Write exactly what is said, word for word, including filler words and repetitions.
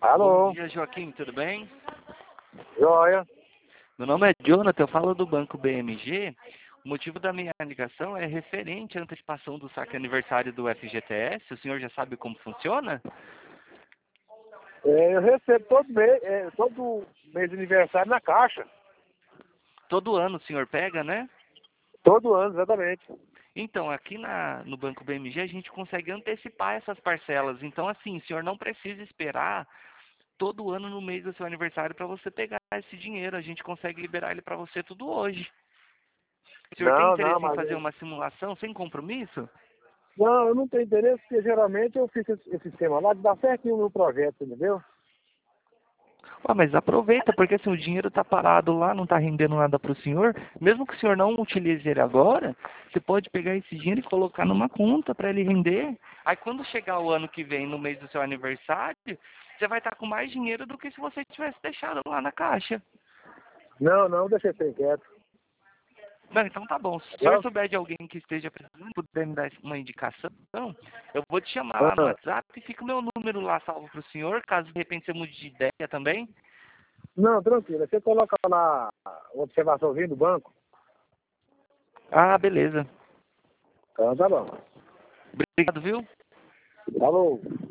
Bom Alô? dia, Joaquim, tudo bem? Joia. Meu nome é Jonathan, eu falo do Banco B M G. O motivo da minha ligação é referente à antecipação do saque aniversário do F G T S. O senhor já sabe como funciona? É, eu recebo todo mês, é, todo mês de aniversário na caixa. Todo ano o senhor pega, né? Todo ano, exatamente. Então, aqui na, no Banco B M G a gente consegue antecipar essas parcelas. Então, assim, o senhor não precisa esperar todo ano no mês do seu aniversário para você pegar esse dinheiro. A gente consegue liberar ele para você tudo hoje. O senhor tem Não, não, interesse em mas... fazer eu- uma simulação sem compromisso? Não, eu não tenho interesse, porque geralmente eu fiz esse, esse sistema lá de dar certinho o meu projeto, entendeu? Ah, mas aproveita, porque assim, o dinheiro está parado lá, não está rendendo nada para o senhor. Mesmo que o senhor não utilize ele agora, você pode pegar esse dinheiro e colocar numa conta para ele render. Aí quando chegar o ano que vem, no mês do seu aniversário, você vai estar com mais dinheiro do que se você tivesse deixado lá na caixa. Não, não, deixa eu ser quieto. Não, então tá bom. Se o senhor Não? souber de alguém que esteja precisando, puder me dar uma indicação, eu vou te chamar lá no Ah, WhatsApp e fica o meu número lá salvo para o senhor, caso de repente você mude de ideia também. não, tranquilo. Você coloca lá a observaçãozinha do banco, Ah, beleza. então tá bom. Obrigado, viu? Falou.